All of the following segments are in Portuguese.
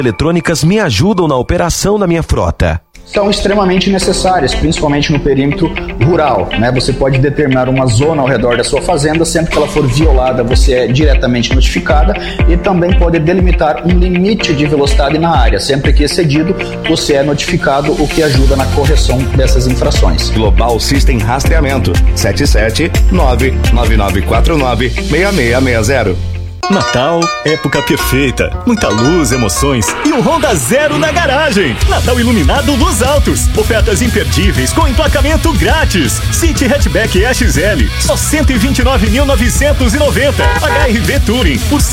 eletrônicas me ajudam na operação da minha frota? São extremamente necessárias, principalmente no perímetro rural, né? Você pode determinar uma zona ao redor da sua fazenda, sempre que ela for violada, você é diretamente notificada, e também pode delimitar um limite de velocidade na área, sempre que excedido, você é notificado, o que ajuda na correção dessas infrações. Global System Rastreamento 77999496660. Natal, época perfeita, muita luz, emoções e um Honda Zero na garagem. Natal iluminado Luz Autos, ofertas imperdíveis com emplacamento grátis. City Hatchback XL, só 129.990. HRV Touring, por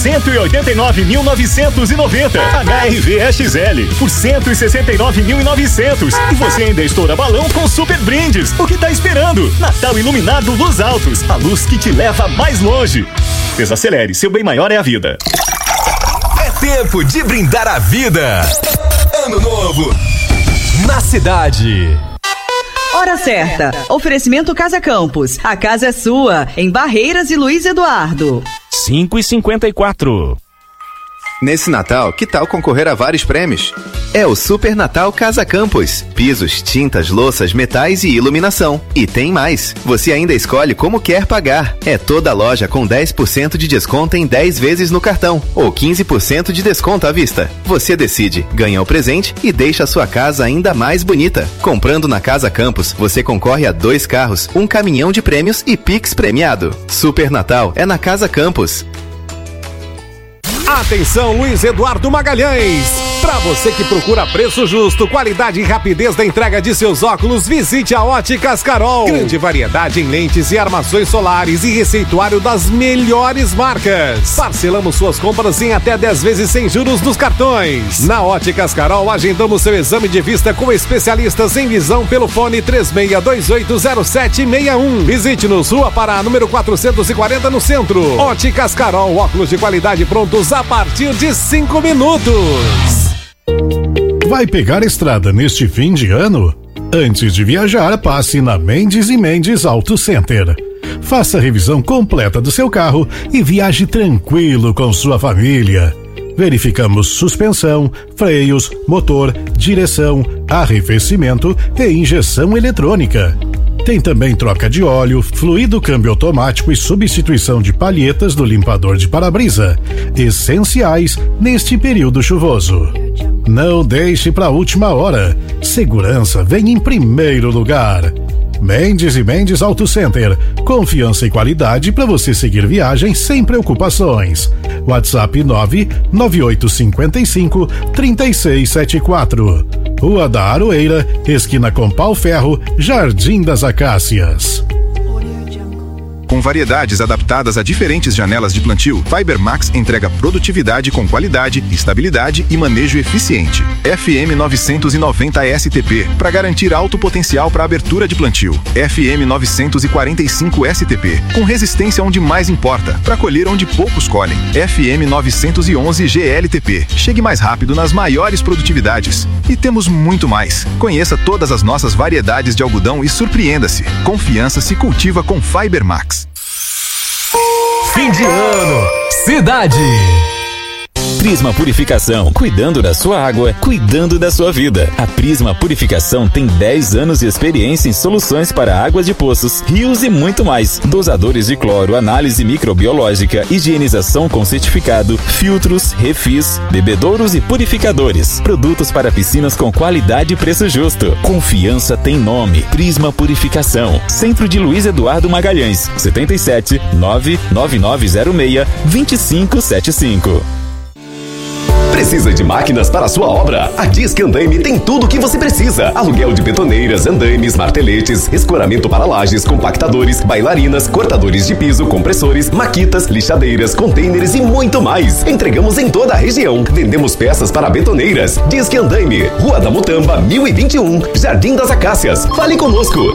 189.990. HRV XL, por 169.900. E você ainda estoura balão com super brindes. O que tá esperando? Natal iluminado Luz Autos, a luz que te leva mais longe. Desacelere, seu bem maior é a vida. É tempo de brindar a vida. Ano novo na cidade. Hora certa. Oferecimento Casa Campos. A casa é sua, em Barreiras e Luiz Eduardo. 5h54. Nesse Natal, que tal concorrer a vários prêmios? É o Super Natal Casa Campos. Pisos, tintas, louças, metais e iluminação. E tem mais. Você ainda escolhe como quer pagar. É toda loja com 10% de desconto em 10 vezes no cartão. Ou 15% de desconto à vista. Você decide, ganha o presente e deixa a sua casa ainda mais bonita. Comprando na Casa Campos, você concorre a 2 carros, um caminhão de prêmios e Pix premiado. Super Natal é na Casa Campos. Atenção, Luiz Eduardo Magalhães! Para você que procura preço justo, qualidade e rapidez da entrega de seus óculos, visite a Óticas Carol. Grande variedade em lentes e armações solares e receituário das melhores marcas. Parcelamos suas compras em até 10 vezes sem juros nos cartões. Na Óticas Carol, agendamos seu exame de vista com especialistas em visão pelo fone 36280761. Visite-nos, Rua Pará, número 440, no centro. Óticas Carol, óculos de qualidade prontos a partir de 5 minutos. Vai pegar estrada neste fim de ano? Antes de viajar, passe na Mendes e Mendes Auto Center. Faça a revisão completa do seu carro e viaje tranquilo com sua família. Verificamos suspensão, freios, motor, direção, arrefecimento e injeção eletrônica. Tem também troca de óleo, fluido câmbio automático e substituição de palhetas do limpador de para-brisa, essenciais neste período chuvoso. Não deixe para a última hora. Segurança vem em primeiro lugar. Mendes e Mendes Auto Center. Confiança e qualidade para você seguir viagem sem preocupações. WhatsApp 99855-3674. Rua da Aroeira, esquina com Pau Ferro, Jardim das Acácias. Com variedades adaptadas a diferentes janelas de plantio, FiberMax entrega produtividade com qualidade, estabilidade e manejo eficiente. FM 990 STP, para garantir alto potencial para abertura de plantio. FM 945 STP, com resistência onde mais importa, para colher onde poucos colhem. FM 911 GLTP, chegue mais rápido nas maiores produtividades. E temos muito mais. Conheça todas as nossas variedades de algodão e surpreenda-se. Confiança se cultiva com FiberMax. Fim de ano, cidade. Prisma Purificação, cuidando da sua água, cuidando da sua vida. A Prisma Purificação tem 10 anos de experiência em soluções para águas de poços, rios e muito mais. Dosadores de cloro, análise microbiológica, higienização com certificado, filtros, refis, bebedouros e purificadores. Produtos para piscinas com qualidade e preço justo. Confiança tem nome. Prisma Purificação. Centro de Luiz Eduardo Magalhães, 77 99906 2575. Precisa de máquinas para a sua obra? A Disque Andaime tem tudo o que você precisa. Aluguel de betoneiras, andaimes, marteletes, escoramento para lajes, compactadores, bailarinas, cortadores de piso, compressores, maquitas, lixadeiras, containers e muito mais. Entregamos em toda a região. Vendemos peças para betoneiras. Disque Andaime, Rua da Mutamba, 1021, Jardim das Acácias. Fale conosco,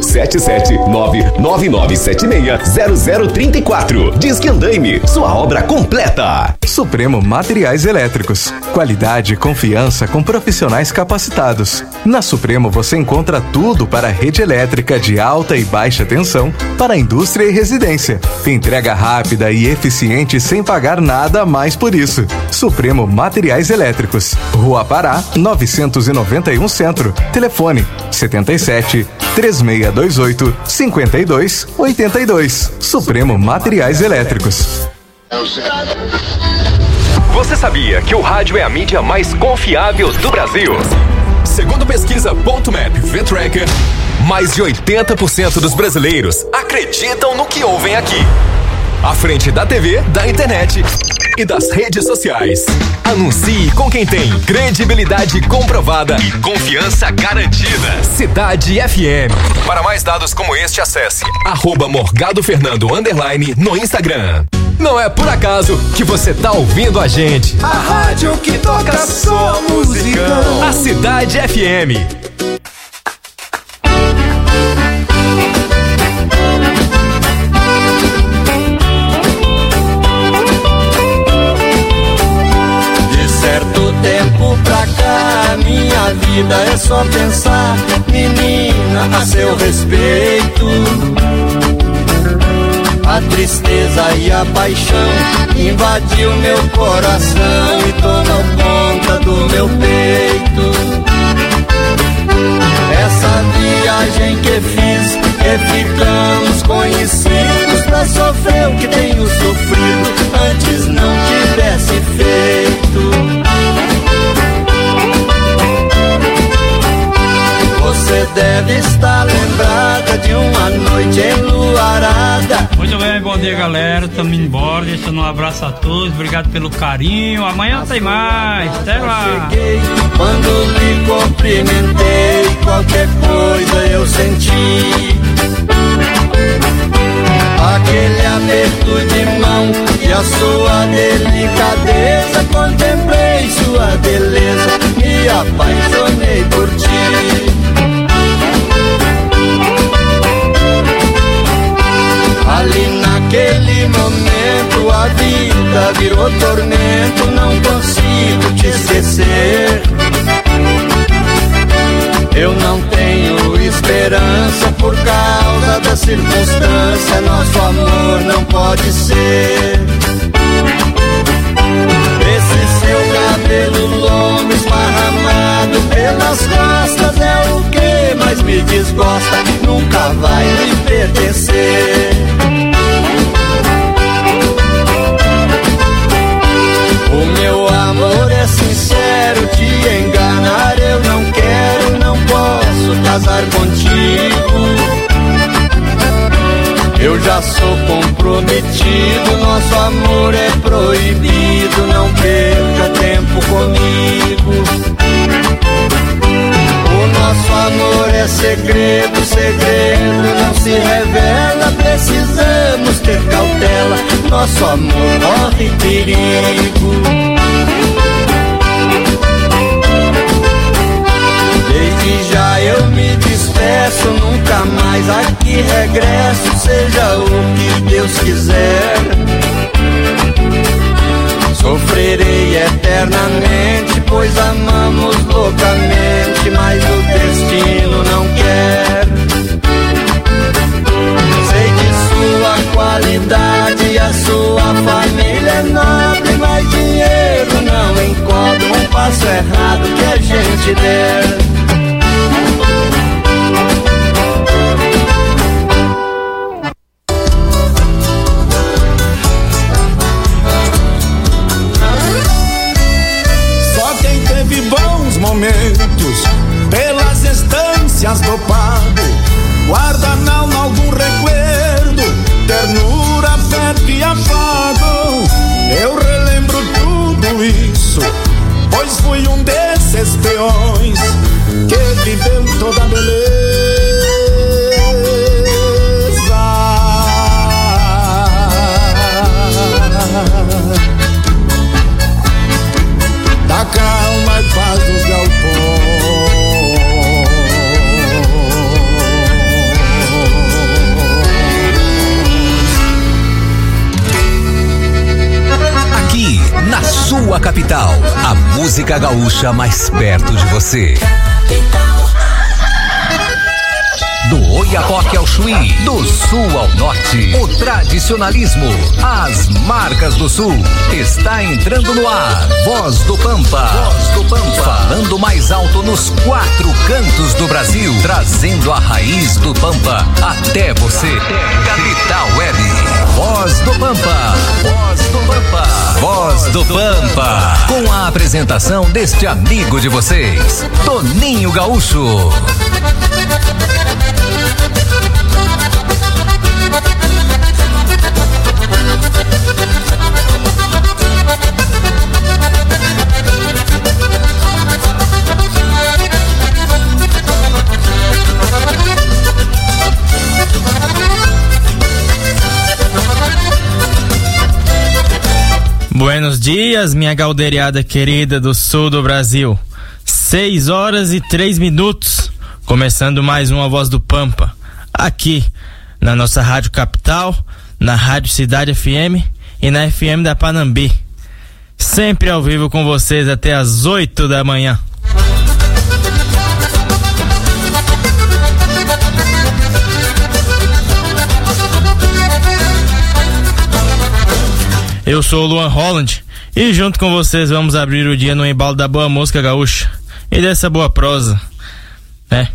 77999760034. Disque Andaime, sua obra completa. Supremo Materiais Elétricos. Qualidade e confiança com profissionais capacitados. Na Supremo você encontra tudo para a rede elétrica de alta e baixa tensão para a indústria e residência. Entrega rápida e eficiente sem pagar nada a mais por isso. Supremo Materiais Elétricos. Rua Pará, 991 Centro. Telefone 77 3628 5282. Supremo Materiais Elétricos. Você sabia que o rádio é a mídia mais confiável do Brasil? Segundo pesquisa Ponto.map V-Tracker, mais de 80% dos brasileiros acreditam no que ouvem aqui. À frente da TV, da internet e das redes sociais. Anuncie com quem tem credibilidade comprovada e confiança garantida. Cidade FM. Para mais dados como este, acesse @morgadofernando_ no Instagram. Não é por acaso que você tá ouvindo a gente. A rádio que toca só musicão. A Cidade FM. De certo tempo pra cá, minha vida é só pensar, menina, a seu respeito. A tristeza e a paixão invadiu meu coração e tomou conta do meu peito. Essa viagem que fiz, que ficamos conhecidos pra sofrer o que tenho sofrido, antes não tivesse feito. Você deve estar lembrada de uma noite enluarada. Muito bem, bom dia galera, estamos indo embora, deixando um abraço a todos, obrigado pelo carinho, amanhã tem mais, até lá. Cheguei, quando lhe cumprimentei, qualquer coisa eu senti. Aquele aperto de mão e a sua delicadeza, contemplei sua beleza, me apaixonei por ti. Ali naquele momento a vida virou tormento, não consigo te esquecer. Eu não tenho esperança por causa da circunstância, nosso amor não pode ser. Esse seu cabelo longo esparramado pelas costas é o que mais me desgosta, nunca vai me pertencer. O meu amor é sincero, te enganar eu não quero, não posso casar contigo. Eu já sou comprometido, nosso amor é proibido, não perca tempo comigo. O nosso amor é segredo, segredo não se revela, precisamos ter cautela, nosso amor corre perigo. Desde já eu me despeço, nunca mais aqui regresso, seja o que Deus quiser. Sofrerei eternamente, pois amamos loucamente, mas o destino não quer. Sei de sua qualidade, a sua família é nobre, mas dinheiro não encobre um passo errado que a gente der. Momentos pelas estâncias do pago, guarda na alma algum recuerdo, ternura, afeto e afago. Eu relembro tudo isso, pois fui um desses peões que viveu toda a beleza da calma e paz dos galpões. Aqui, na sua capital, a música gaúcha mais perto de você. Do Oiapoque ao Chuí, do sul ao norte, o tradicionalismo, as marcas do sul. Está entrando no ar, Voz do Pampa. Voz do Pampa. Falando mais alto nos 4 cantos do Brasil, trazendo a raiz do Pampa até você. Capital Web. Voz do Pampa. Voz do Pampa. Voz do Pampa. Com a apresentação deste amigo de vocês, Toninho Gaúcho. Buenos dias, minha galdeirada querida do sul do Brasil. 6h03, começando mais uma Voz do Pampa, aqui na nossa Rádio Capital, na Rádio Cidade FM e na FM da Panambi. Sempre ao vivo com vocês até as 8 da manhã. Eu sou o Luan Holland e junto com vocês vamos abrir o dia no embalo da boa música gaúcha e dessa boa prosa, né?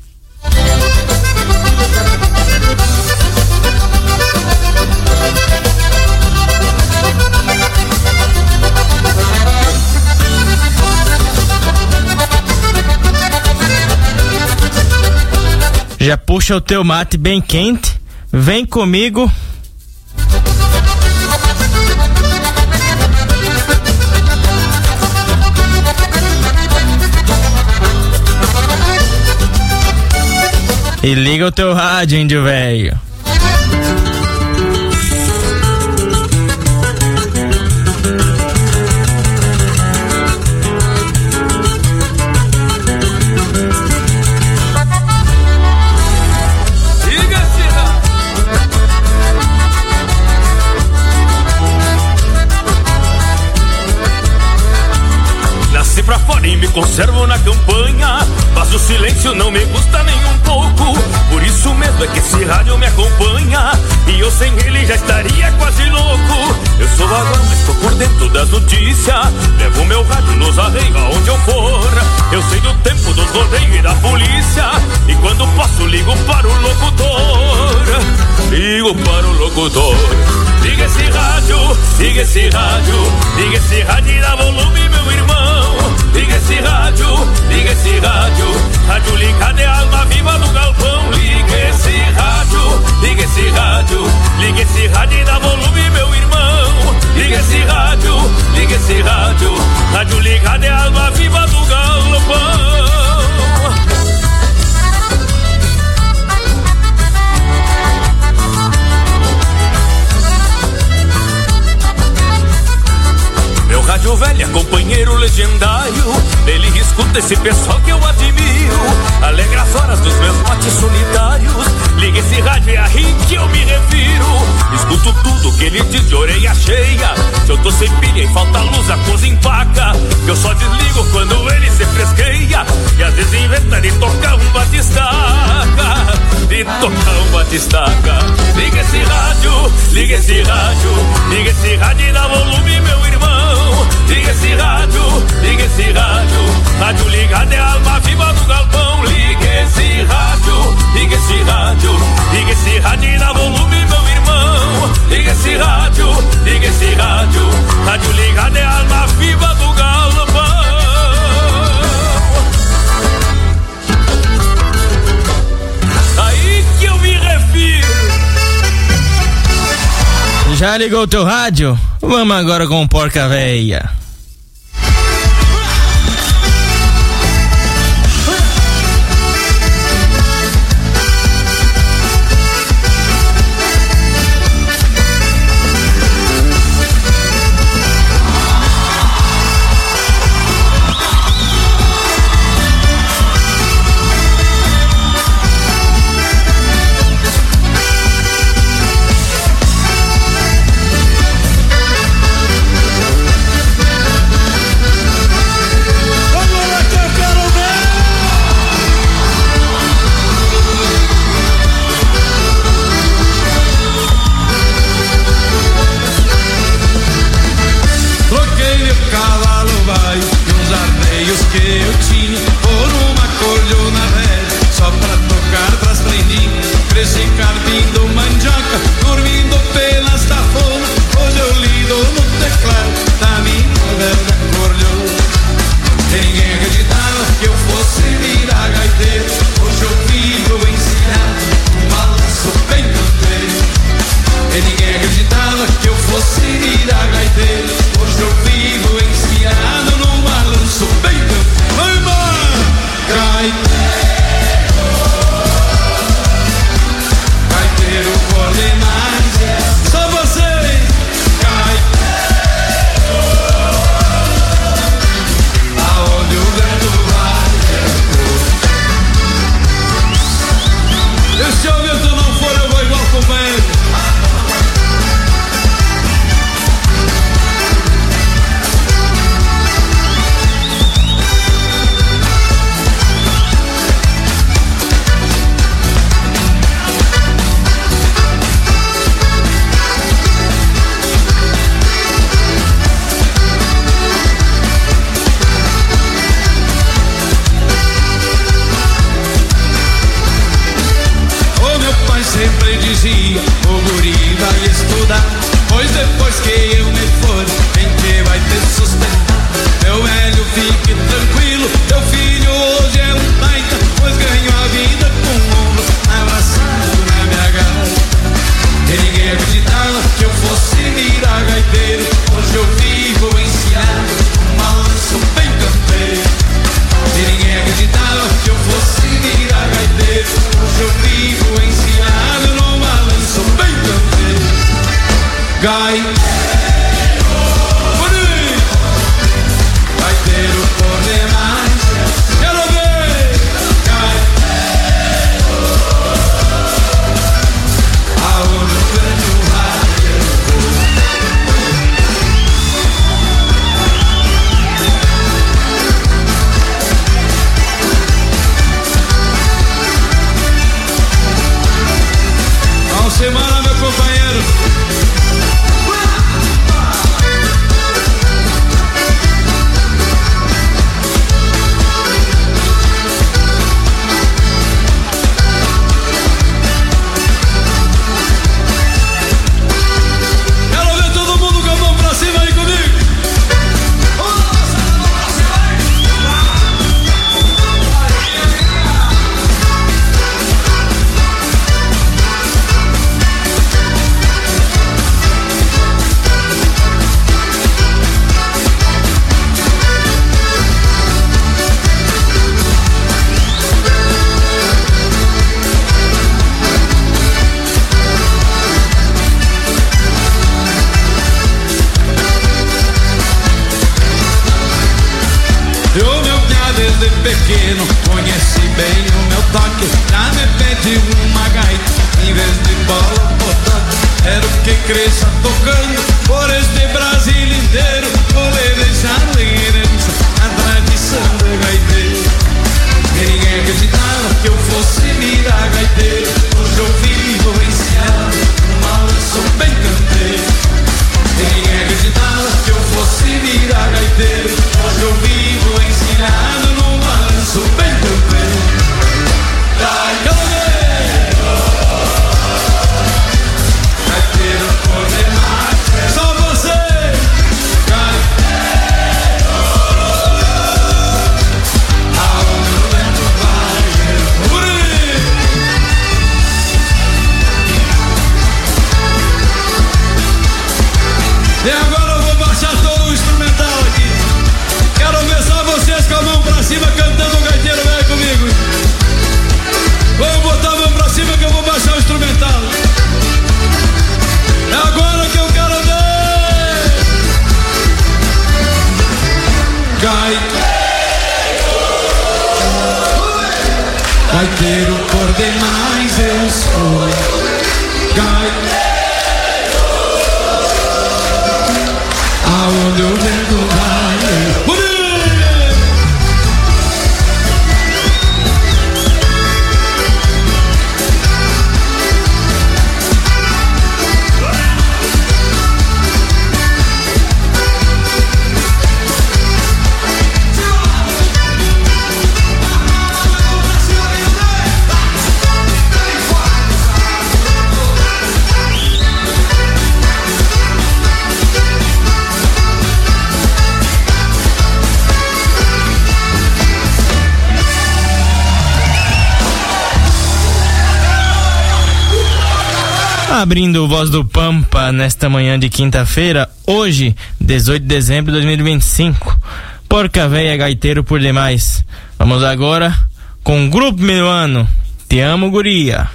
Já puxa o teu mate bem quente, vem comigo. E liga o teu rádio, índio velho. Nasci pra fora e me conservo na campanha, mas o silêncio não me gusta nem um pouco. Por isso mesmo é que esse rádio me acompanha, e eu sem ele já estaria quase louco. Eu sou vaguão, mas tô por dentro das notícias, levo meu rádio nos arreios aonde eu for. Eu sei do tempo dos rodeios e da polícia, e quando posso ligo para o locutor. Ligo para o locutor. Liga esse rádio, liga esse rádio, liga esse rádio e dá volume, meu irmão. Liga esse rádio, liga esse rádio, rádio ligado é a alma viva do galpão. Liga esse rádio, liga esse rádio, liga esse rádio e dá volume, meu irmão. Liga esse rádio, liga esse rádio, rádio ligado é a alma viva do galpão. Meu rádio velho é companheiro legendário, ele escuta esse pessoal que eu admiro, alegra as horas dos meus mates solitários. Liga esse rádio, é a rir que eu me refiro. Escuto tudo que ele diz de orelha cheia. Se eu tô sem pilha e falta luz, a coisa empaca. Eu só desligo quando ele se fresqueia, e às vezes inventa de tocar um batistaca. De tocar um batistaca. Liga esse rádio, liga esse rádio, liga esse rádio e dá volume, meu irmão. Liga esse rádio, liga esse rádio, rádio ligado é a alma viva do galpão. Liga esse rádio, liga esse rádio, liga esse rádio e dá volume, meu irmão. Liga esse rádio, liga esse rádio, rádio ligado é a alma viva do galpão. Aí que eu me refiro. Já ligou o teu rádio? Vamos agora com Porca Véia. ninguém acreditava que eu fosse virar gaiteiro. Hoje eu vivo ensinado um balanço bem canteiro. E ninguém acreditava que eu fosse virar gaiteiro. Hoje eu vivo ensinado num balanço bem canteiro. Vai, mano! Gaiteiro por demais, só você. Aonde o vento vai, e se o vento não for, eu vou igual com o vento. Sempre dizia, o guri vai estudar, pois depois que eu me for, quem que vai ter sustentar? Meu velho, fique tranquilo, teu filho hoje é um baita, pois ganhou a vida com ombros abraçado na minha garra. E ninguém acreditava que eu fosse virar gaiteiro. Hoje eu vivo ensinado um balanço bem campeiro. E ninguém acreditava que eu fosse virar gaiteiro. Hoje eu vivo ensinado num balanço bem campeiro. Gaiteiro por demais, quero ver. Gaiteiro, aonde o vento vai, eu vou. Vamos semana, meu companheiro. Quero ver todo mundo com a mão pra cima aí comigo. Eu, meu piá, desde pequeno, conheci bem o meu toque. Já me pedi uma gaita, em vez de bola, botoque. Era o que cresça tocando, por este Brasil inteiro. Vou lhe deixar em herança a tradição do gaiteiro. E ninguém acreditava que eu fosse virar gaiteiro. Hoje eu vivo ensinado um balanço bem canteiro. E ninguém acreditava que eu fosse virar gaiteiro. Hoje eu vivo ensinado num balanço bem campeiro. Gaiteiro por demais, só você. Gaiteiro, aonde o vento vai, eu vou. E agora eu vou baixar todo o instrumental aqui. Quero ver só vocês com a mão pra cima cantando o gaiteiro, vem comigo. Vamos botar a mão pra cima que eu vou baixar o instrumental. É agora que eu quero ver. Gaiteiro por demais eu sou. Gaiteiro, aonde o vento vai, eu vou. Abrindo o Voz do Pampa nesta manhã de quinta-feira, hoje, 18 de dezembro de 2025. Porca Véia Gaiteiro por demais. Vamos agora com o Grupo Minuano. Te amo, guria.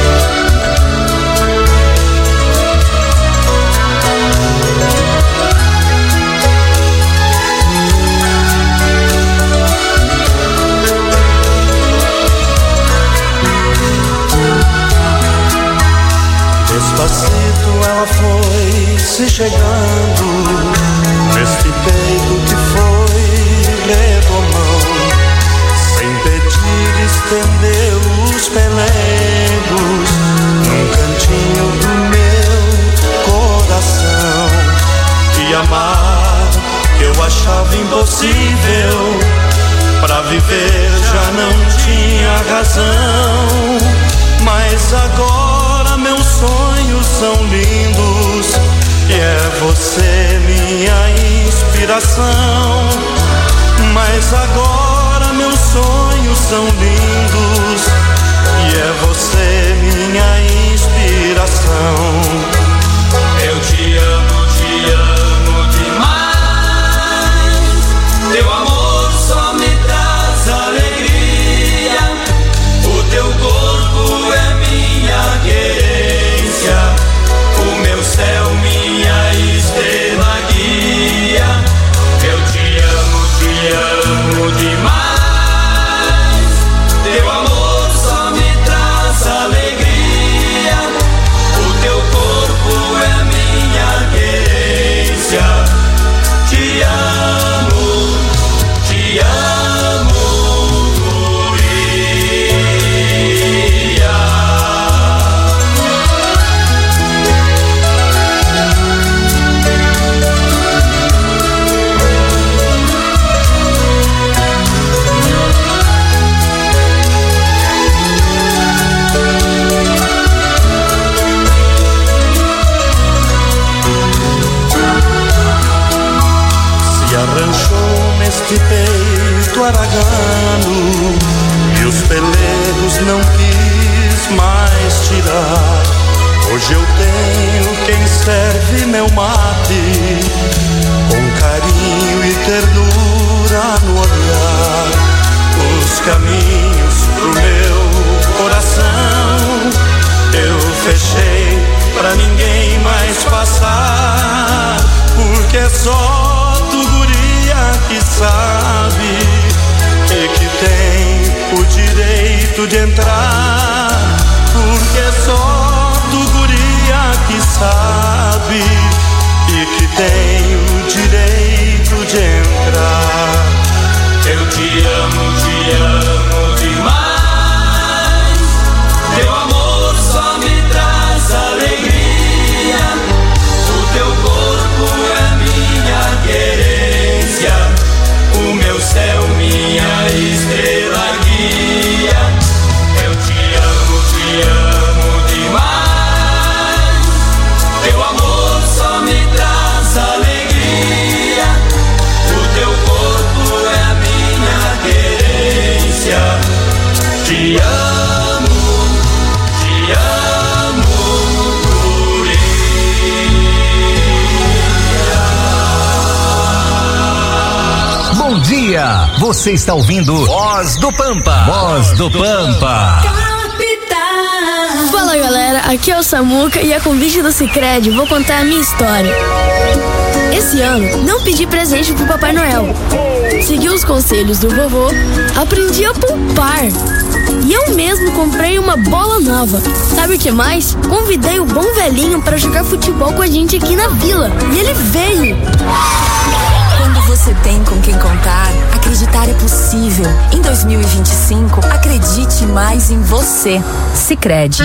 Despacito ela foi se chegando neste peito que foi redomão. Sem pedir estendeu os pelegos num cantinho do meu coração. E amar que eu achava impossível, pra viver já não tinha razão. Mas agora meus sonhos são lindos e é você minha inspiração. Mas agora meus sonhos são lindos e é você minha inspiração. Eu te amo demais. Teu amor só me traz alegria. O teu corpo é minha querência, o meu céu, minha estrela guia. Eu te amo demais. Teu amor só me traz alegria. O teu corpo é minha querência. Te amo, te amo. Arranchou neste peito aragano e os pelegos não quis mais tirar. Hoje eu tenho quem serve meu mate, com carinho e ternura no olhar. Os caminhos pro meu coração eu fechei pra ninguém mais passar, porque é só que sabe e que tem o direito de entrar, porque é só tu, guria, que sabe e que tem o direito de entrar. Eu te amo demais. Teu amor só me traz alegria. O teu corpo é minha querência, o meu céu, minha estrela guia. Eu te amo demais. Teu amor só me traz alegria. O teu corpo é minha querência. Te amo, Bom dia! Você está ouvindo Voz do Pampa. Voz do Pampa. Fala galera, aqui é o Samuca e a convite do Sicredi vou contar a minha história. Esse ano não pedi presente pro Papai Noel. Segui os conselhos do vovô, aprendi a poupar. E eu mesmo comprei uma bola nova. Sabe o que mais? Convidei o bom velhinho para jogar futebol com a gente aqui na vila. E ele veio. Quando você tem com quem contar, acreditar é possível. Em 2025, acredite mais em você. Sicredi.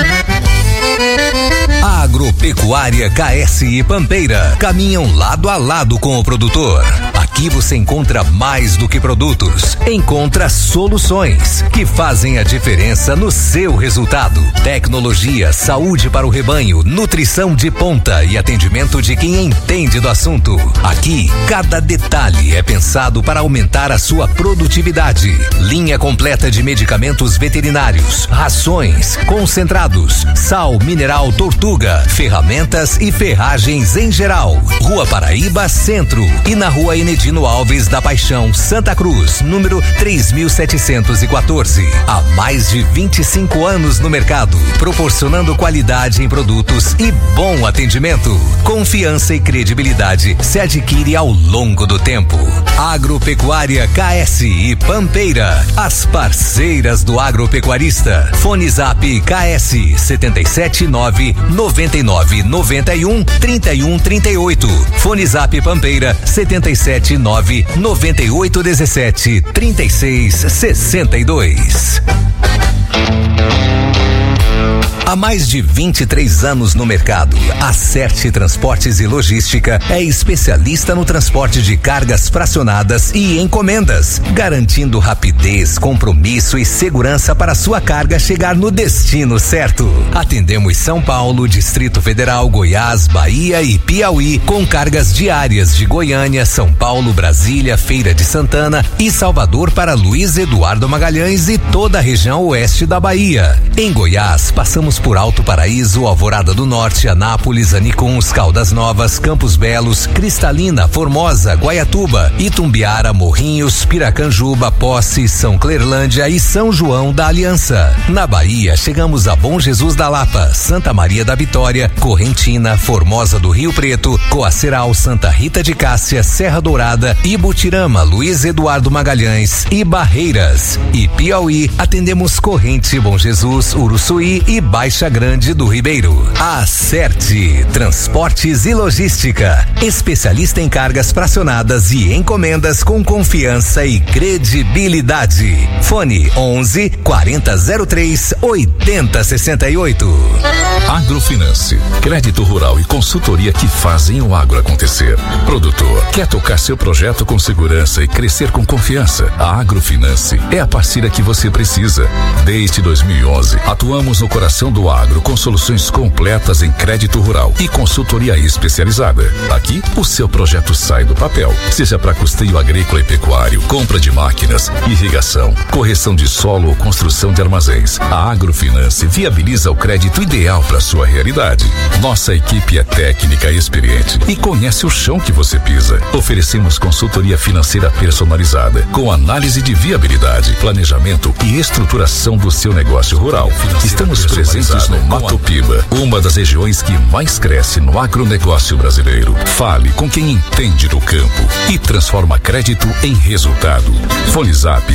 A Agropecuária KSI Pampeira caminham lado a lado com o produtor. Aqui Aqui você encontra mais do que produtos. Encontra soluções que fazem a diferença no seu resultado. Tecnologia, saúde para o rebanho, nutrição de ponta e atendimento de quem entende do assunto. Aqui, cada detalhe é pensado para aumentar a sua produtividade. Linha completa de medicamentos veterinários, rações, concentrados, sal mineral Tortuga, ferramentas e ferragens em geral. Rua Paraíba Centro e na Rua Enedino Alves da Paixão, Santa Cruz, número 3714. Há mais de 25 anos no mercado, proporcionando qualidade em produtos e bom atendimento. Confiança e credibilidade se adquire ao longo do tempo. Agropecuária KS e Pampeira, as parceiras do agropecuarista. Fone Zap KS 77999913138. Fone Zap Pampeira 77998173662. Há mais de 23 anos no mercado, a Acerte Transportes e Logística é especialista no transporte de cargas fracionadas e encomendas, garantindo rapidez, compromisso e segurança para sua carga chegar no destino certo. Atendemos São Paulo, Distrito Federal, Goiás, Bahia e Piauí, com cargas diárias de Goiânia, São Paulo, Brasília, Feira de Santana e Salvador para Luiz Eduardo Magalhães e toda a região oeste da Bahia. Em Goiás, passamos por Alto Paraíso, Alvorada do Norte, Anápolis, Anicuns, Caldas Novas, Campos Belos, Cristalina, Formosa, Guaiatuba, Itumbiara, Morrinhos, Piracanjuba, Posse, São Clerlândia e São João da Aliança. Na Bahia, chegamos a Bom Jesus da Lapa, Santa Maria da Vitória, Correntina, Formosa do Rio Preto, Coaceral, Santa Rita de Cássia, Serra Dourada, Ibutirama, Luiz Eduardo Magalhães e Barreiras. E Piauí, atendemos Corrente, Bom Jesus, Uruçuí e Baixa Grande do Ribeiro. Acerte Transportes e Logística, especialista em cargas fracionadas e encomendas com confiança e credibilidade. Fone 11 4003 8068. Agrofinance, crédito rural e consultoria que fazem o agro acontecer. Produtor, quer tocar seu projeto com segurança e crescer com confiança? A Agrofinance é a parceira que você precisa. Desde 2011, atuamos no coração do agro com soluções completas em crédito rural e consultoria especializada. Aqui, o seu projeto sai do papel, seja para custeio agrícola e pecuário, compra de máquinas, irrigação, correção de solo ou construção de armazéns. A Agrofinance viabiliza o crédito ideal para sua realidade. Nossa equipe é técnica e experiente e conhece o chão que você pisa. Oferecemos consultoria financeira personalizada, com análise de viabilidade, planejamento e estruturação do seu negócio rural. Estamos presentes no Mato Piba, uma das regiões que mais cresce no agronegócio brasileiro. Fale com quem entende do campo e transforma crédito em resultado. Fone Zap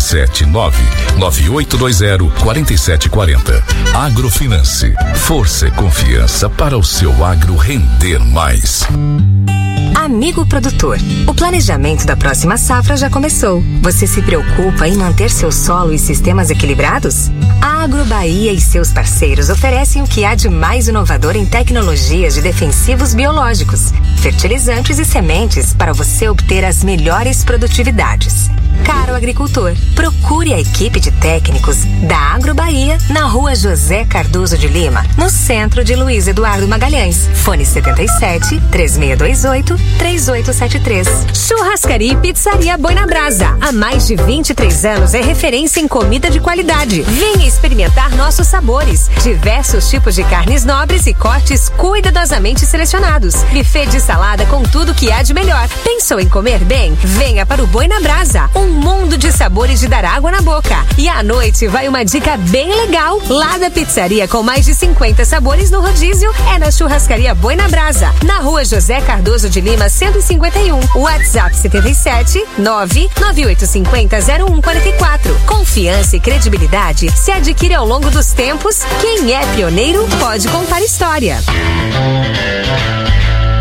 77998204740. Agrofinance, força e confiança para o seu agro render mais. Amigo produtor, o planejamento da próxima safra já começou. Você se preocupa em manter seu solo e sistemas equilibrados? A Agrobahia e seus parceiros oferecem o que há de mais inovador em tecnologias de defensivos biológicos, fertilizantes e sementes para você obter as melhores produtividades. Caro agricultor, procure a equipe de técnicos da Agrobahia na Rua José Cardoso de Lima, no centro de Luiz Eduardo Magalhães. Fone 77 3628 3873. Churrascaria e Pizzaria Boi na Brasa. Há mais de 23 anos é referência em comida de qualidade. Venha experimentar nossos sabores. Diversos tipos de carnes nobres e cortes cuidadosamente selecionados. Buffet de salada com tudo que há de melhor. Pensou em comer bem? Venha para o Boi na Brasa. Um mundo de sabores de dar água na boca. E à noite vai uma dica bem legal. Lá da pizzaria com mais de 50 sabores no rodízio é na Churrascaria Boi na Brasa. Na Rua José Cardoso de Lima, 151. WhatsApp 77 99850 0144. Confiança e credibilidade se adquire ao longo dos tempos. Quem é pioneiro pode contar história.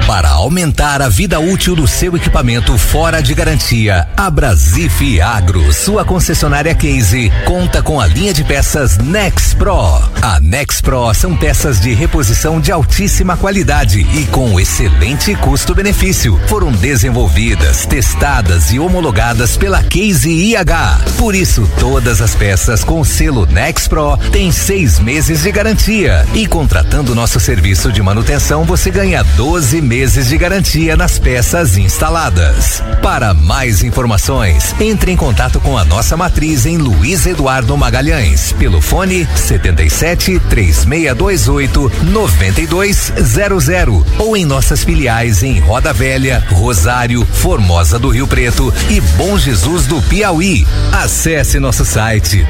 Para aumentar a vida útil do seu equipamento fora de garantia, a Brasif Agro, sua concessionária Case, conta com a linha de peças Nexpro. A Nexpro são peças de reposição de altíssima qualidade e com excelente custo-benefício. Foram desenvolvidas, testadas e homologadas pela Case IH. Por isso, todas as peças com o selo Nexpro têm 6 meses de garantia. E contratando nosso serviço de manutenção, você ganha 12 meses de garantia nas peças instaladas. Para mais informações, entre em contato com a nossa matriz em Luiz Eduardo Magalhães, pelo fone 77 3628 9200 ou em nossas filiais em Roda Velha, Rosário, Formosa do Rio Preto e Bom Jesus do Piauí. Acesse nosso site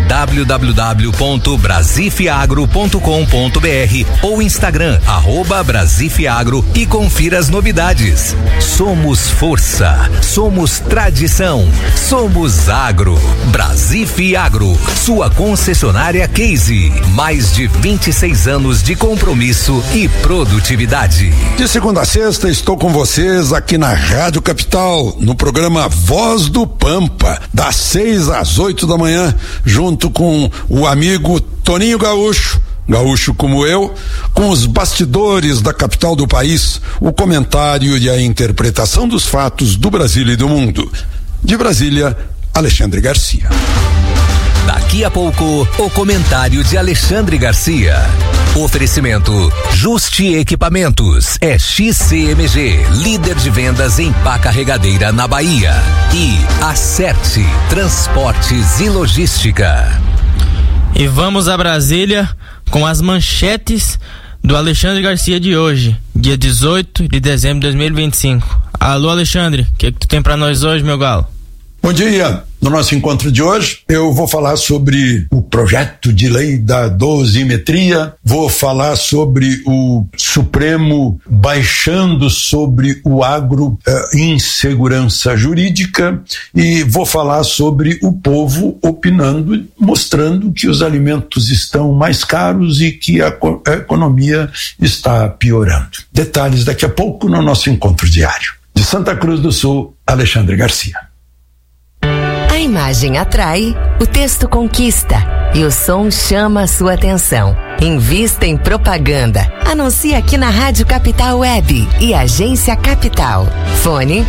www.brasifagro.com.br ou Instagram @Brasifagro e confira as novidades. Somos força, somos tradição, somos agro. Brasif Agro, sua concessionária Case. Mais de 26 anos de compromisso e produtividade. De segunda a sexta estou com vocês aqui na Rádio Capital, no programa Voz do Pampa, das 6 às 8 da manhã, junto com o amigo Toninho Gaúcho como eu, com os bastidores da capital do país, o comentário e a interpretação dos fatos do Brasil e do mundo. De Brasília, Alexandre Garcia. Daqui a pouco, o comentário de Alexandre Garcia. Oferecimento Justi Equipamentos, é XCMG, líder de vendas em pá carregadeira na Bahia. E Acerte Transportes e Logística. E vamos a Brasília com as manchetes do Alexandre Garcia de hoje, dia 18 de dezembro de 2025. Alô, Alexandre, o que tu tem pra nós hoje, meu galo? Bom dia. No nosso encontro de hoje, eu vou falar sobre o projeto de lei da dosimetria, vou falar sobre o Supremo baixando sobre o agro, insegurança jurídica, e vou falar sobre o povo opinando, mostrando que os alimentos estão mais caros e que a economia está piorando. Detalhes daqui a pouco no nosso encontro diário. De Santa Cruz do Sul, Alexandre Garcia. A imagem atrai, o texto conquista e o som chama a sua atenção. Invista em propaganda. Anuncie aqui na Rádio Capital Web e Agência Capital. Fone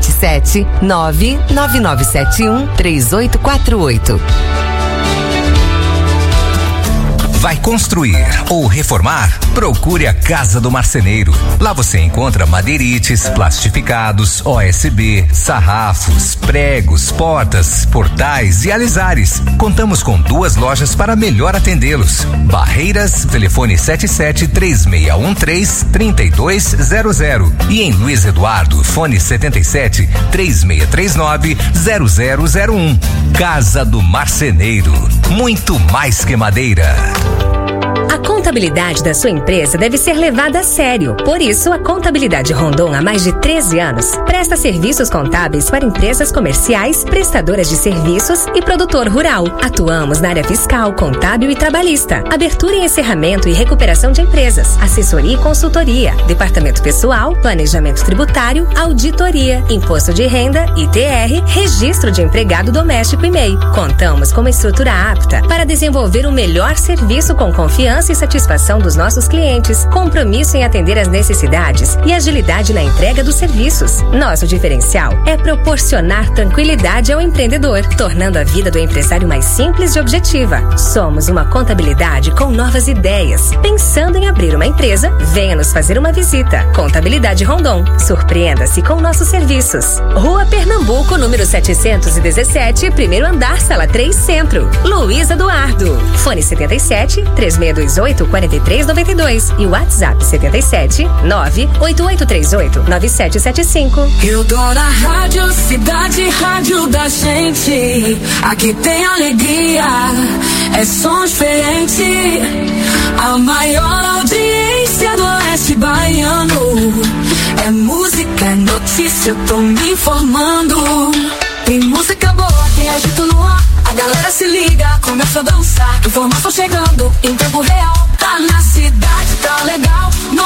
77999713848. Vai construir ou reformar? Procure a Casa do Marceneiro. Lá você encontra madeirites, plastificados, OSB, sarrafos, pregos, portas, portais e alisares. Contamos com 2 lojas para melhor atendê-los. Barreiras, telefone 77-3613-3200 e em Luiz Eduardo, fone 77-3639-0001. Casa do Marceneiro. Muito mais que madeira. A contabilidade da sua empresa deve ser levada a sério. Por isso, a Contabilidade Rondon, há mais de 13 anos, presta serviços contábeis para empresas comerciais, prestadoras de serviços e produtor rural. Atuamos na área fiscal, contábil e trabalhista, abertura e encerramento e recuperação de empresas, assessoria e consultoria, departamento pessoal, planejamento tributário, auditoria, imposto de renda, ITR, registro de empregado doméstico e MEI. Contamos com uma estrutura apta para desenvolver o melhor serviço com confiança e satisfação dos nossos clientes, compromisso em atender às necessidades e agilidade na entrega dos serviços. Nosso diferencial é proporcionar tranquilidade ao empreendedor, tornando a vida do empresário mais simples e objetiva. Somos uma contabilidade com novas ideias. Pensando em abrir uma empresa? Venha nos fazer uma visita. Contabilidade Rondon. Surpreenda-se com nossos serviços. Rua Pernambuco, número 717, primeiro andar, sala 3, Centro. Luiz Eduardo. Fone 77-3628-4392 e WhatsApp 77-98838-9775. Eu tô na Rádio Cidade, rádio da gente. Aqui tem alegria, é som diferente. A maior audiência do Oeste Baiano. É música, é notícia, eu tô me informando. Tem música boa, tem agito no ar. A galera se liga, começa a dançar. Informação chegando em tempo real. Tá na cidade, tá legal.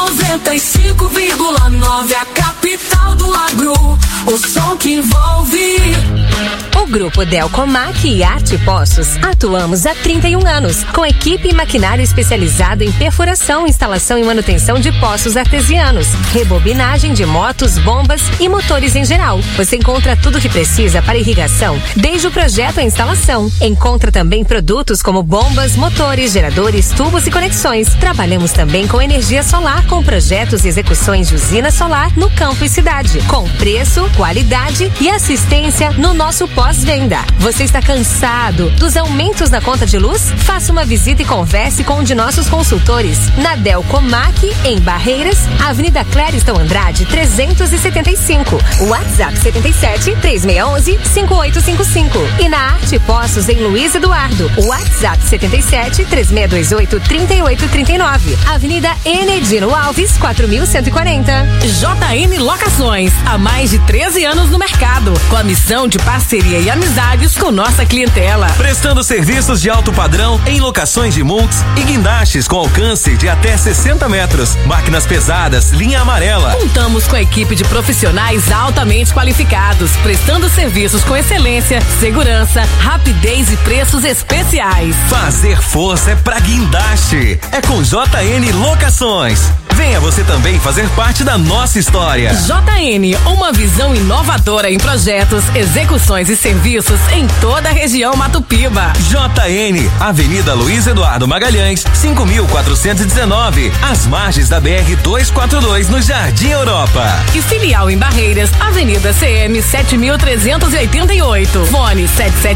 95,9, a capital do agro, o som que envolve. O Grupo Delcomac e Arte Poços atuamos há 31 anos, com equipe e maquinário especializado em perfuração, instalação e manutenção de poços artesianos, rebobinagem de motos, bombas e motores em geral. Você encontra tudo o que precisa para irrigação, desde o projeto à instalação. Encontra também produtos como bombas, motores, geradores, tubos e conexões. Trabalhamos também com energia solar, com projetos e execuções de usina solar no campo e cidade, com preço, qualidade e assistência no nosso pós-venda. Você está cansado dos aumentos na conta de luz? Faça uma visita e converse com um de nossos consultores na Delcomac, em Barreiras, Avenida Clériston Andrade 375, WhatsApp 77 3611 5855 e na Arte Poços em Luiz Eduardo, WhatsApp 77 3628 3839, Avenida Enedino Alves 4140. JN Locações, há mais de 13 anos no mercado, com a missão de parceria e amizades com nossa clientela. Prestando serviços de alto padrão em locações de multis e guindastes com alcance de até 60 metros. Máquinas pesadas, linha amarela. Contamos com a equipe de profissionais altamente qualificados, prestando serviços com excelência, segurança, rapidez e preços especiais. Fazer força é pra guindaste. É com JN Locações. Venha você também fazer parte da nossa história. JN, uma visão inovadora em projetos, execuções e serviços em toda a região Matopiba. JN, Avenida Luiz Eduardo Magalhães, 5419, às margens da BR 242, no Jardim Europa. E filial em Barreiras, Avenida CM 7388, fone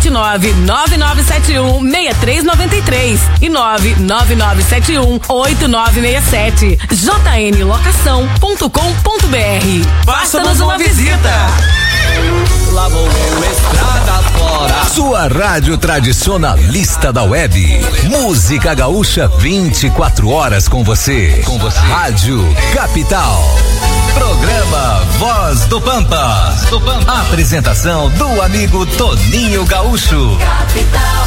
779-9971-6393 e 99971-8967. jnlocação.com.br. Faça-nos uma visita. Lá vou eu estrada fora. Sua rádio tradicionalista da web. Música gaúcha 24 horas com você. Rádio Capital. Programa Voz do Pampa. Apresentação do amigo Toninho Gaúcho. Capital.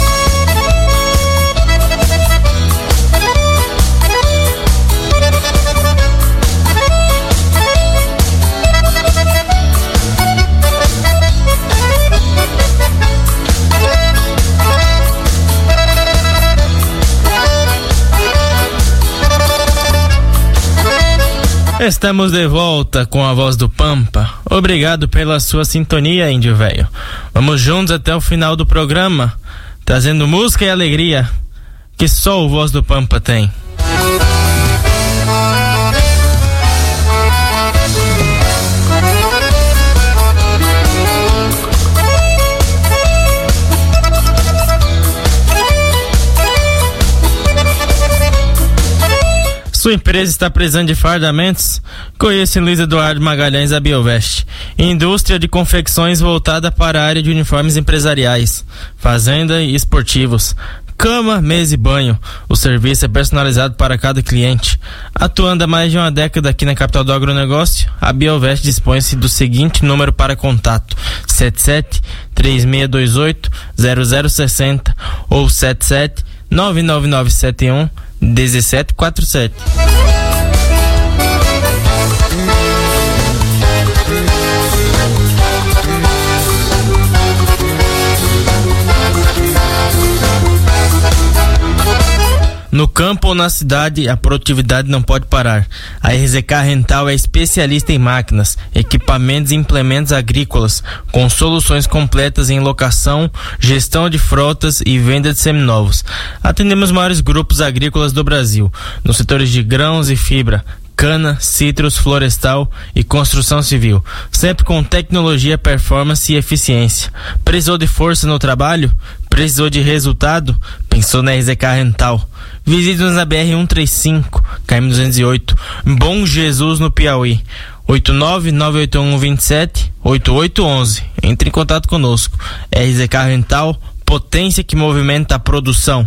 Estamos de volta com a Voz do Pampa. Obrigado pela sua sintonia, índio velho. Vamos juntos até o final do programa, trazendo música e alegria que só o Voz do Pampa tem. Sua empresa está precisando de fardamentos? Conheça em Luiz Eduardo Magalhães a Biovest, indústria de confecções voltada para a área de uniformes empresariais, fazenda e esportivos, cama, mesa e banho. O serviço é personalizado para cada cliente. Atuando há mais de uma década aqui na capital do agronegócio, a Biovest dispõe-se do seguinte número para contato: 77-3628-0060 ou 77-99971-1747. No campo ou na cidade, a produtividade não pode parar. A RZK Rental é especialista em máquinas, equipamentos e implementos agrícolas, com soluções completas em locação, gestão de frotas e venda de seminovos. Atendemos os maiores grupos agrícolas do Brasil, nos setores de grãos e fibra, cana, citros, florestal e construção civil, sempre com tecnologia, performance e eficiência. Precisou de força no trabalho? Precisou de resultado? Pensou na RZK Rental. Visite-nos na BR-135, KM-208, Bom Jesus, no Piauí. 89981278811. Entre em contato conosco. RZK Rental, potência que movimenta a produção.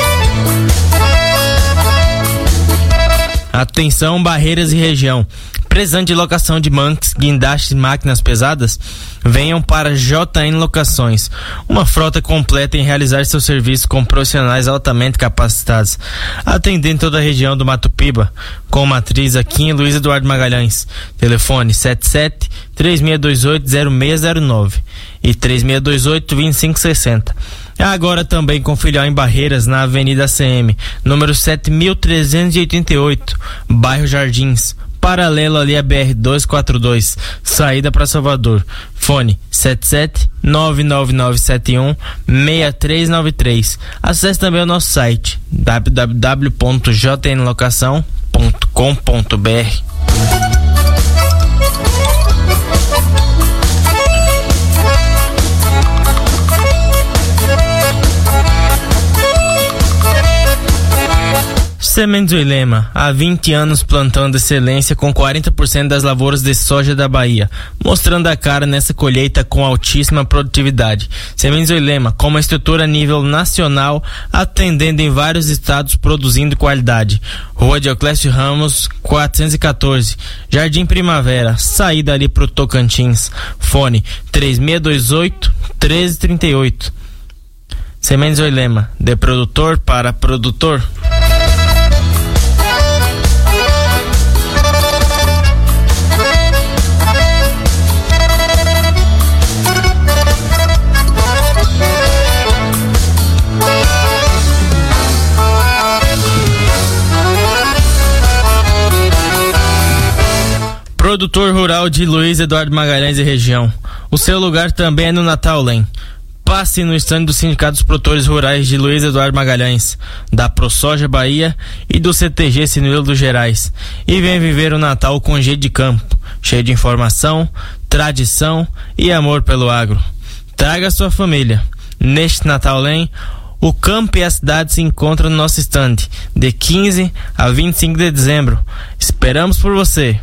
Atenção, Barreiras e região. Precisando de locação de manques, guindastes e máquinas pesadas? Venham para JN Locações, uma frota completa em realizar seu serviço com profissionais altamente capacitados, atendendo toda a região do Mato Piba, com matriz aqui em Luiz Eduardo Magalhães. Telefone 77-3628-0609 e 3628-2560. Agora também com filial em Barreiras, na Avenida ACM, número 7388, bairro Jardins, paralelo ali a BR-242, saída para Salvador. Fone 77-99971-6393. Acesse também o nosso site www.jnlocação.com.br. Sementes Oilema, há 20 anos plantando excelência com 40% das lavouras de soja da Bahia, mostrando a cara nessa colheita com altíssima produtividade. Sementes Oilema, com uma estrutura a nível nacional, atendendo em vários estados, produzindo qualidade. Rua Dioclésio Ramos, 414, Jardim Primavera, saída ali pro Tocantins. Fone 3628-1338. Sementes Oilema, de produtor para produtor. Produtor rural de Luiz Eduardo Magalhães e região. O seu lugar também é no Natal Lane. Passe no estande do Sindicato dos Produtores Rurais de Luiz Eduardo Magalhães, da ProSoja Bahia e do CTG Sinuelo dos Gerais. E venha viver o Natal com jeito de campo, cheio de informação, tradição e amor pelo agro. Traga sua família. Neste Natal Lane, o campo e a cidade se encontram no nosso estande, de 15 a 25 de dezembro. Esperamos por você.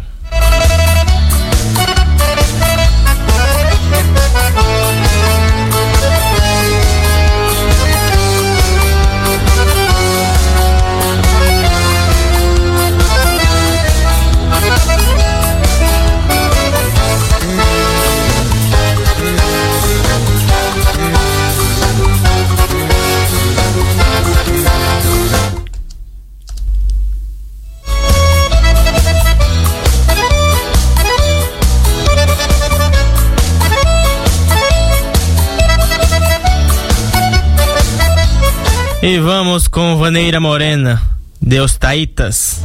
E vamos com Vaneira Morena, Deus Taitas.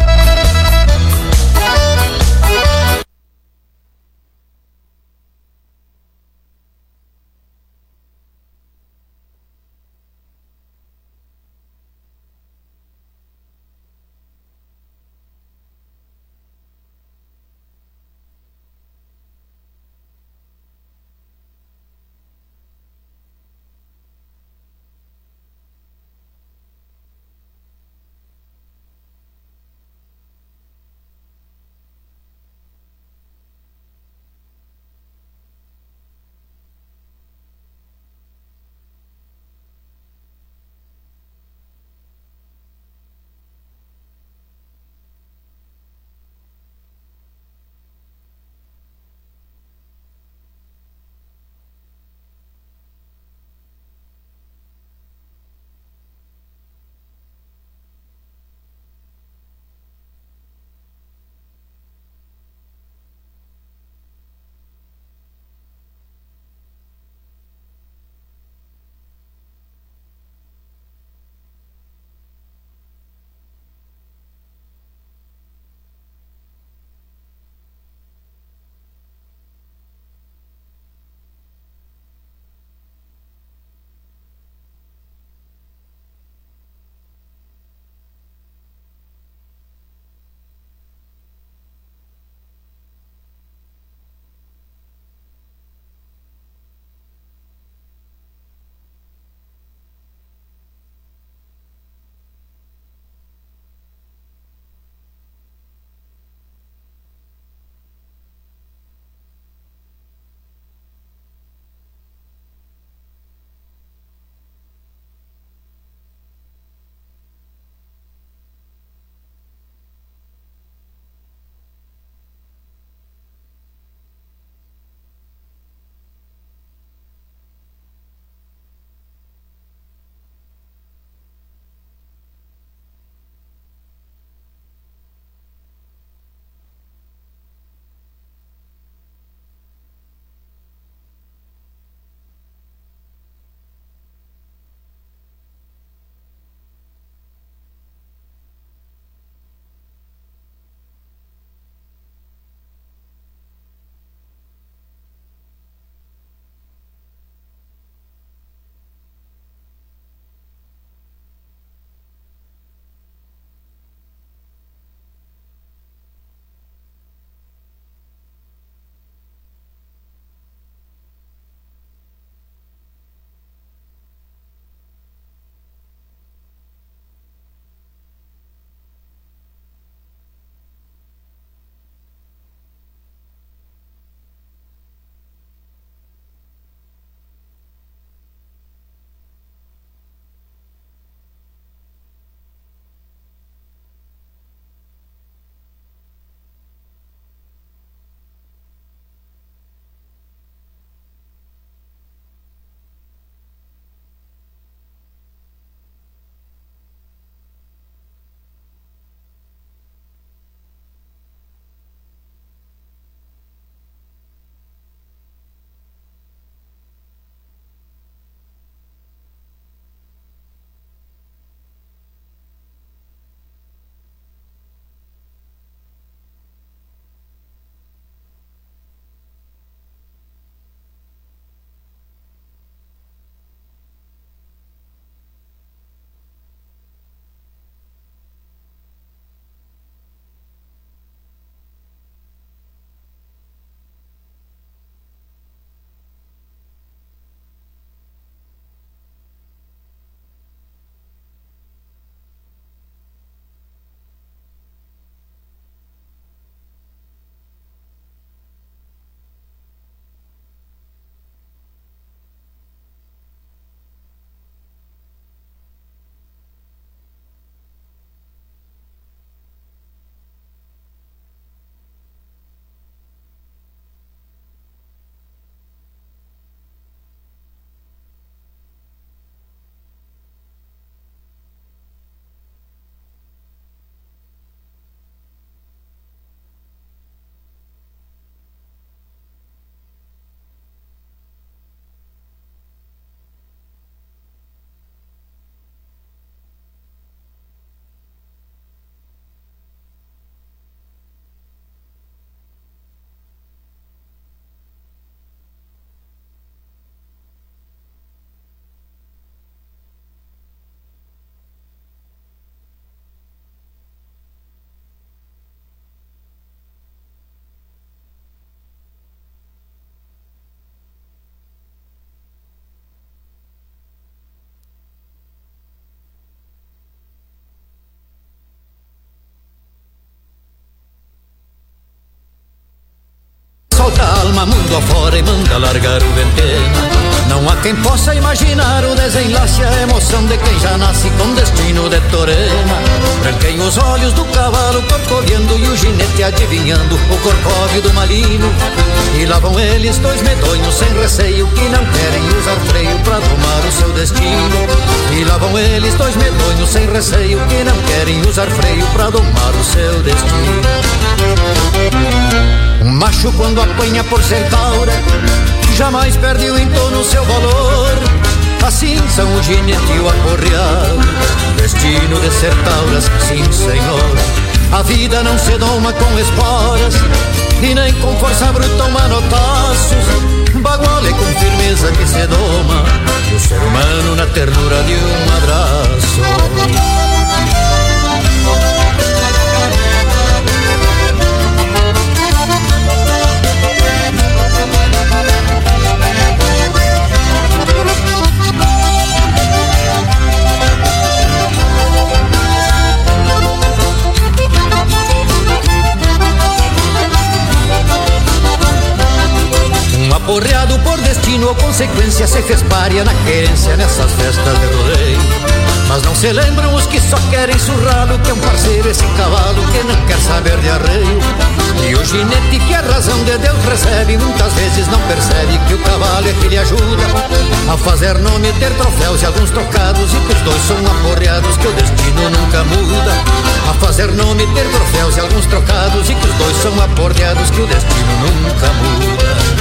alma mundo afora e manda largar o ventena. Não há quem possa imaginar o desenlace, a emoção de quem já nasce com destino de torena. Branqueiam os olhos do cavalo corcoviando e o ginete adivinhando o corcóvio do malino. E lá vão eles, dois medonhos sem receio, que não querem usar freio pra tomar o seu destino. E lá vão eles, dois medonhos sem receio, que não querem usar freio pra domar o seu destino. Um macho quando apanha por ser taura, jamais perde o entorno, seu valor. Assim são o ginete e o aporreado, destino de ser tauras, sim senhor. A vida não se doma com esporas, e nem com força bruta ou manotaços. Bagual é com firmeza que se doma, e o ser humano na ternura de um abraço. Aporreado por destino ou consequência, se fez pária na querência nessas festas de rodeio. Mas não se lembram os que só querem surrá-lo, que é um parceiro esse cavalo que não quer saber de arreio. E o ginete que a razão de Deus recebe, muitas vezes não percebe que o cavalo é que lhe ajuda a fazer nome, ter troféus e alguns trocados, e que os dois são aporreados, que o destino nunca muda. A fazer nome, ter troféus e alguns trocados, e que os dois são aporreados, que o destino nunca muda.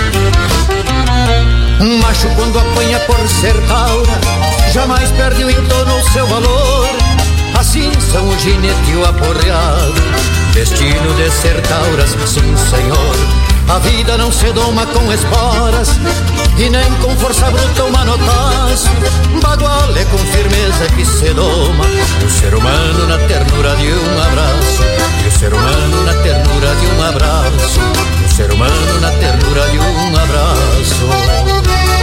Um macho quando apanha por ser taura, jamais perde o entorno ou seu valor. Assim são o ginete e o aporreado, destino de ser tauras, sim senhor. A vida não se doma com esporas, e nem com força bruta ou manotaço. Bagual é com firmeza que se doma, o ser humano na ternura de um abraço. E o ser humano na ternura de um abraço. O ser humano na ternura de um abraço.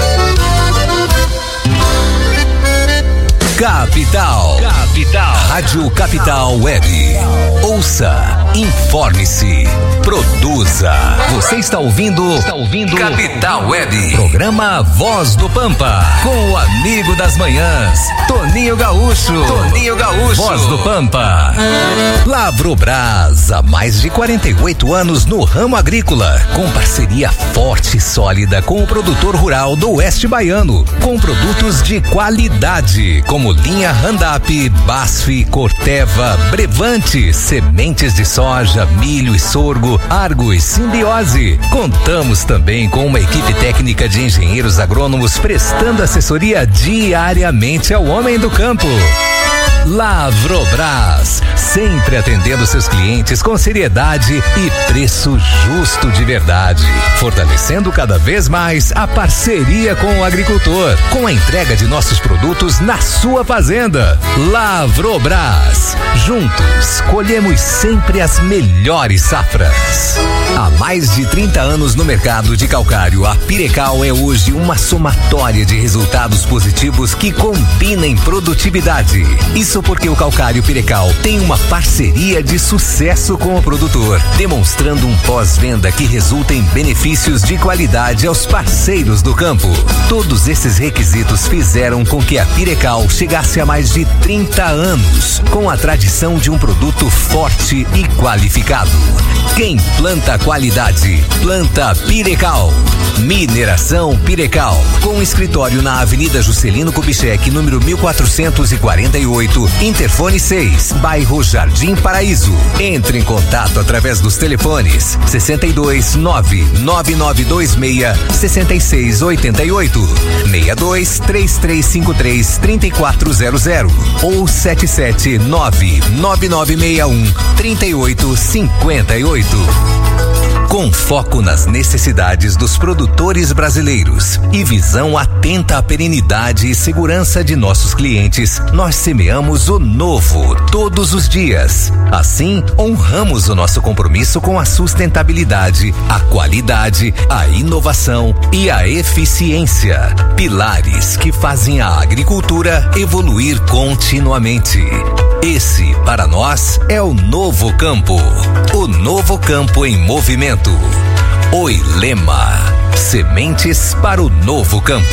Capital. Rádio Capital Web. Ouça, informe-se, produza. Você está ouvindo Capital Web. Programa Voz do Pampa, com o amigo das manhãs, Toninho Gaúcho. Voz do Pampa. Lavrobras, há mais de 48 anos no ramo agrícola, com parceria forte e sólida com o produtor rural do Oeste Baiano, com produtos de qualidade, como linha Randap, Basf, Corteva, Brevante, sementes de soja, milho e sorgo, Argo e Simbiose. Contamos também com uma equipe técnica de engenheiros agrônomos prestando assessoria diariamente ao homem do campo. Lavrobras, sempre atendendo seus clientes com seriedade e preço justo de verdade, fortalecendo cada vez mais a parceria com o agricultor, com a entrega de nossos produtos na sua fazenda. Lavrobras, juntos colhemos sempre as melhores safras. Há mais de 30 anos no mercado de calcário, a Pirecal é hoje uma somatória de resultados positivos que combinam em produtividade. Isso porque o calcário Pirecal tem uma parceria de sucesso com o produtor, demonstrando um pós-venda que resulta em benefícios de qualidade aos parceiros do campo. Todos esses requisitos fizeram com que a Pirecal chegasse a mais de 30 anos, com a tradição de um produto forte e qualificado. Quem planta qualidade, planta Pirecal. Mineração Pirecal, com escritório na Avenida Juscelino Kubitschek, número 1448, Interfone 6, bairro Jardim Paraíso. Entre em contato através dos telefones 62 99926 6688, 62 3353 3400 ou 77 99961 3858. Com foco nas necessidades dos produtores brasileiros e visão atenta à perenidade e segurança de nossos clientes, nós semeamos o novo todos os dias. Assim, honramos o nosso compromisso com a sustentabilidade, a qualidade, a inovação e a eficiência. Pilares que fazem a agricultura evoluir continuamente. Esse, para nós, é o Novo Campo. O Novo Campo em movimento. Oilema. Sementes para o novo campo.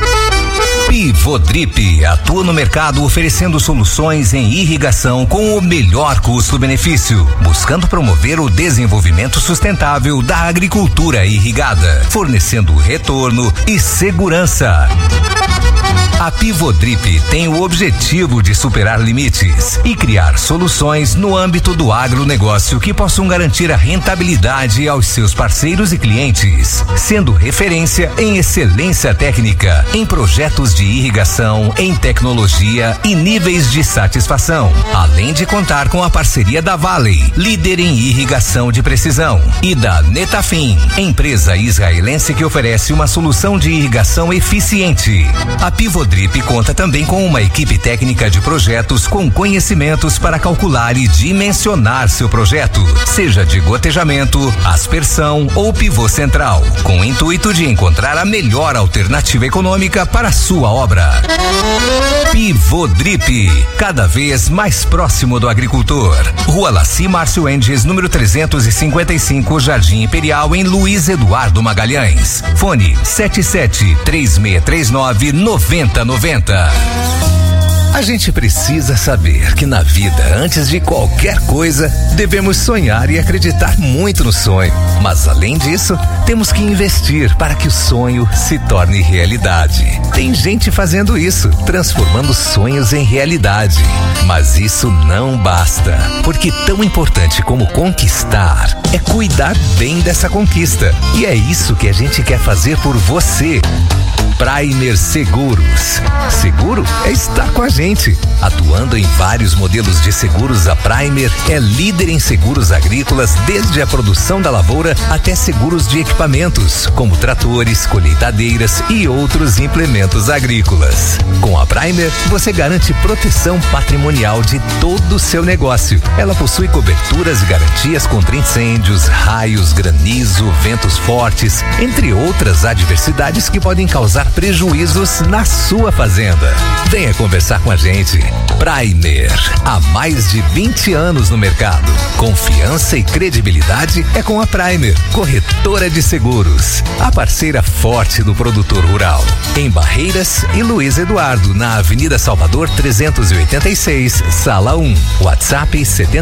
Pivodrip atua no mercado oferecendo soluções em irrigação com o melhor custo-benefício, buscando promover o desenvolvimento sustentável da agricultura irrigada, fornecendo retorno e segurança. A Pivodrip tem o objetivo de superar limites e criar soluções no âmbito do agronegócio que possam garantir a rentabilidade aos seus parceiros e clientes, sendo referência em excelência técnica, em projetos de irrigação, em tecnologia e níveis de satisfação, além de contar com a parceria da Valley, líder em irrigação de precisão, e da Netafim, empresa israelense que oferece uma solução de irrigação eficiente. A Pivodrip conta também com uma equipe técnica de projetos com conhecimentos para calcular e dimensionar seu projeto, seja de gotejamento, aspersão ou pivô central, com o intuito de encontrar a melhor alternativa econômica para sua obra. Pivodrip, cada vez mais próximo do agricultor. Rua Laci Márcio Enges, número 355, Jardim Imperial, em Luiz Eduardo Magalhães. Fone 77-3639-9090. A gente precisa saber que na vida, antes de qualquer coisa, devemos sonhar e acreditar muito no sonho. Mas além disso, temos que investir para que o sonho se torne realidade. Tem gente fazendo isso, transformando sonhos em realidade. Mas isso não basta, porque tão importante como conquistar é cuidar bem dessa conquista. E é isso que a gente quer fazer por você. Praimer Seguros. Seguro é estar com a gente. Atuando em vários modelos de seguros, a Praimer é líder em seguros agrícolas, desde a produção da lavoura até seguros de equipamentos, como tratores, colheitadeiras e outros implementos agrícolas. Com a Praimer, você garante proteção patrimonial de todo o seu negócio. Ela possui coberturas e garantias contra incêndios, raios, granizo, ventos fortes, entre outras adversidades que podem causar prejuízos na sua fazenda. Venha conversar com a gente. Praimer, há mais de 20 anos no mercado. Confiança e credibilidade é com a Praimer, corretora de seguros, a parceira forte do produtor rural. Em Barreiras e Luiz Eduardo, na Avenida Salvador 386, Sala 1. WhatsApp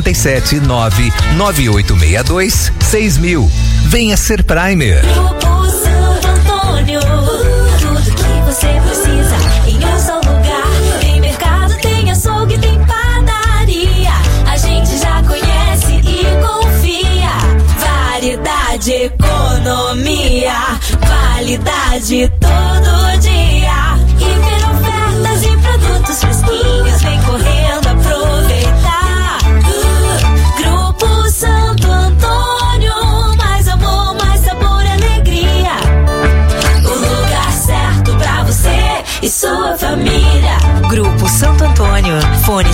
779-9862-6000. Venha ser Praimer. Grupo Santo Antônio. Você precisa em um só lugar. Tem mercado, tem açougue, tem padaria. A gente já conhece e confia. Variedade, economia, qualidade todo dia. Hiper ofertas e produtos fresquinhos. Vem correndo aproveitar. Grupo Santo Antônio. Mais amor, mais sabor e alegria. O lugar certo pra você e sua família. Grupo Santo Antônio. Fone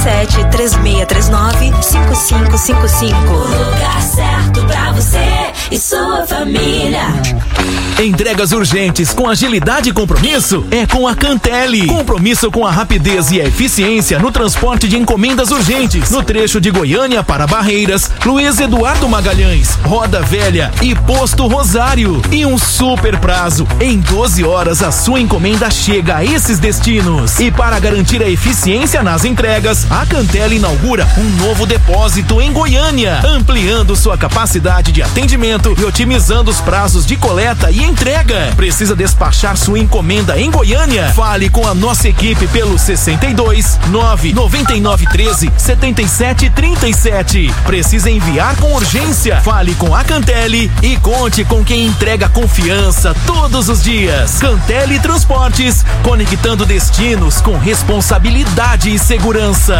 77-3639-5555. O lugar certo pra você e sua família. Entregas urgentes com agilidade e compromisso é com a Cantele. Compromisso com a rapidez e a eficiência no transporte de encomendas urgentes no trecho de Goiânia para Barreiras, Luiz Eduardo Magalhães, Roda Velha e Posto Rosário. E um super prazo. Em 12 horas a sua encomenda chega a esses destinos. E para garantir a eficiência nas entregas, a Cantele inaugura um novo depósito em Goiânia, ampliando sua capacidade de atendimento e otimizando os prazos de coleta e entrega. Precisa despachar sua encomenda em Goiânia? Fale com a nossa equipe pelo 62 999 13 77 37. Precisa enviar com urgência? Fale com a Cantele e conte com quem entrega confiança todos os dias. Cantele Transportes, conectando destinos com responsabilidade e segurança.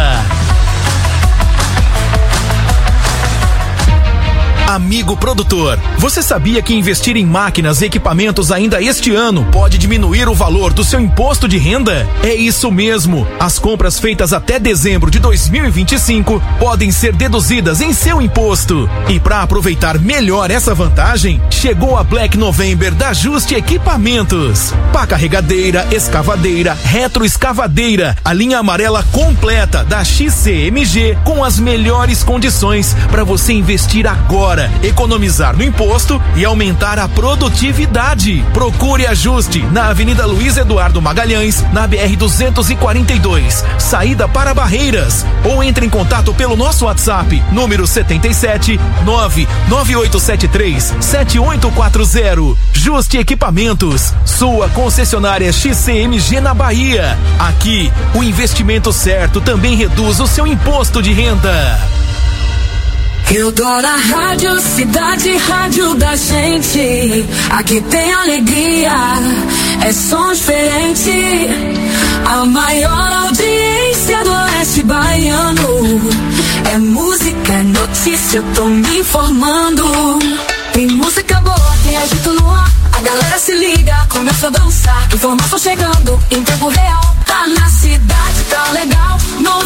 Amigo produtor, você sabia que investir em máquinas e equipamentos ainda este ano pode diminuir o valor do seu imposto de renda? É isso mesmo. As compras feitas até dezembro de 2025 podem ser deduzidas em seu imposto. E para aproveitar melhor essa vantagem, chegou a Black November da Juste Equipamentos. Pá carregadeira, escavadeira, retroescavadeira, a linha amarela completa da XCMG com as melhores condições para você investir agora hora economizar no imposto e aumentar a produtividade. Procure ajuste na Avenida Luiz Eduardo Magalhães, na BR-242, saída para Barreiras, ou entre em contato pelo nosso WhatsApp, número 77 99873 7840. Juste Equipamentos, sua concessionária XCMG na Bahia. Aqui, o investimento certo também reduz o seu imposto de renda. Eu dou na Rádio Cidade, rádio da gente. Aqui tem alegria, é som diferente. A maior audiência do oeste baiano. É música, é notícia, eu tô me informando. Tem música boa, tem agito no ar. A galera se liga, começa a dançar. Informação chegando em tempo real. Tá na cidade, tá legal.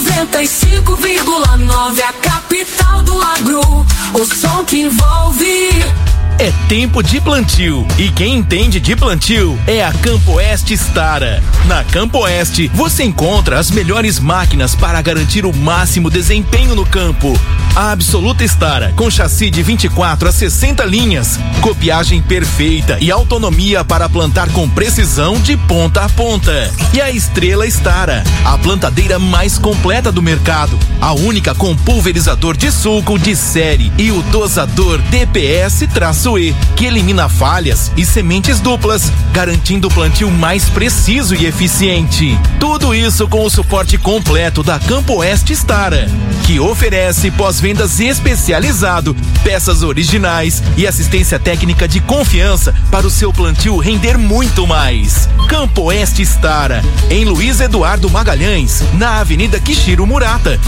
95,9, a capital do agro. O som que envolve. É tempo de plantio e quem entende de plantio é a Campo Oeste Stara. Na Campo Oeste você encontra as melhores máquinas para garantir o máximo desempenho no campo. A Absoluta Stara, com chassi de 24 a 60 linhas, copiagem perfeita e autonomia para plantar com precisão de ponta a ponta. E a Estrela Stara, a plantadeira mais completa do mercado, a única com pulverizador de sulco de série e o dosador DPS-E, que elimina falhas e sementes duplas, garantindo o plantio mais preciso e eficiente. Tudo isso com o suporte completo da Campo Oeste Stara, que oferece pós-vendas especializado, peças originais e assistência técnica de confiança para o seu plantio render muito mais. Campo Oeste Stara, em Luiz Eduardo Magalhães, na Avenida Quixiro Murata,